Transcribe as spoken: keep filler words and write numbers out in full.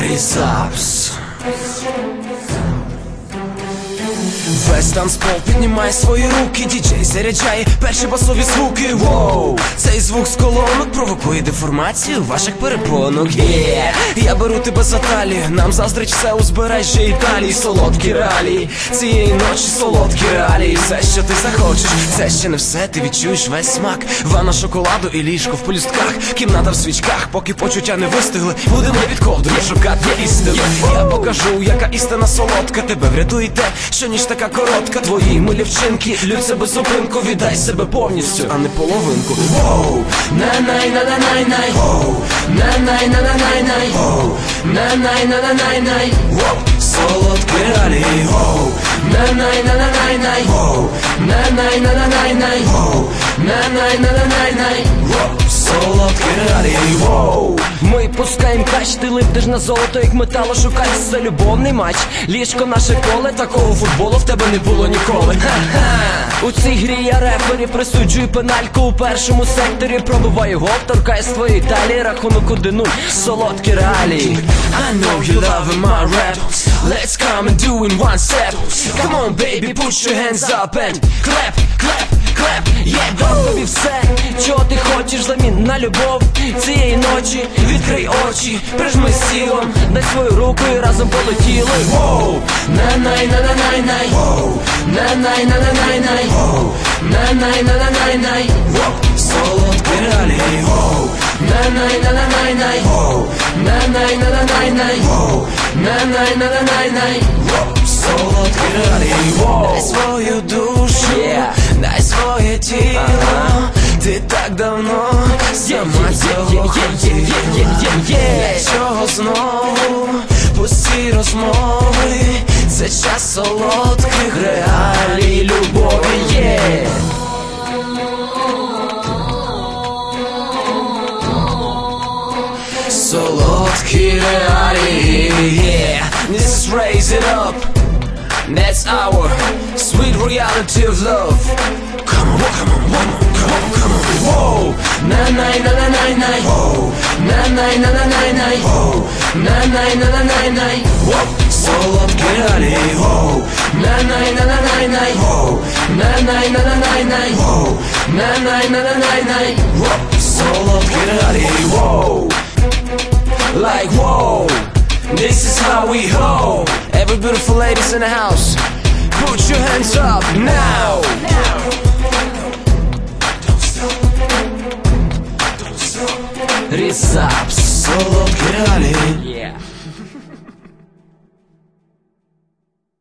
Різапс. Весь танцпол піднімає свої руки, діджей заряджає перші басові звуки. Воу, цей звук з колонок провокує деформацію ваших перепонок. Yeah. Я беру тебе за талію, нам заздрить все узбережжя Італії. Солодкі реалії цієї ночі, солодкі реалії. Все, що ти захочеш, це ще не все, ти відчуєш весь смак. Ванна шоколаду і ліжко в пелюстках, кімната в свічках, поки почуття не вистигли. Будемо під ковдрою шукати істину. Я покажу, яка істина солодка. Тебе врятує те, що ніж така коротка. Твої милі вчинки лються без зупинку. Віддай себе повністю, а не половинку. Воу, на-най-на-на-най-най. Воу, на-най-на-на-най-най. Воу, на-най-на-на-най-най. Воу, солодкі реалії. Воу, на-най-на-на-най-най. Воу, на-най-на-на-най-най. Воу, на-най-на-на-най-най. Воу, солодкі реалії. Воу. Ми пускаєм кач, ти липтиш на золото, як метало шукаєш. Це любовний матч, ліжко наше коле. Такого футболу в тебе не було ніколи. Ха-ха. У цій грі я рефері, присуджую пенальку у першому секторі. Пробиваю гол, торкаюсь твоєї талії, рахунок один нуль, солодкі реалії. I know you loving my rap. Let's come and do in one step. Come on baby, put your hands up and clap, clap, clap. Yeah, дам тобі все, чого ти хочеш замін на любов цієї ночі. Відкрий очі, прижми сілом, дай свою руку і разом полетіли. Воу, на-най-на-на-най-най. Воу, на-най-на-на-най-най. Воу, на-най-на-на-най-най. Воу, солодкі реалії. Воу, на-най-на-на-най-най. Воу, на-най-на-на-най-най. Воу, на-най-на-на-най-най. Воу, солодкі реалії. Воу, дай свою душу, дай своє тіло. Ти так давно сама цього хотіла. Для чого знову пусті розмови? Це час солодких реалій любові. Yeah. Солодкі реалії. Yeah. This is Raise It Up. That's our sweet reality of love. Come on, come on, come on, come on, come on. Whoa, na na na na na na. Whoa, na na na na na na. Whoa, na na na na na na. Whoa, солодкі реалії. Whoa, na na na na na na. Whoa, na na na na na na. Whoa, na na na na na na. Whoa, солодкі реалії. Whoa, like whoa. This is how we ho. Every beautiful ladies in the house, put your hands up now. Now. Don't stop. Don't stop. Різапс. Солодкі реалії. Yeah.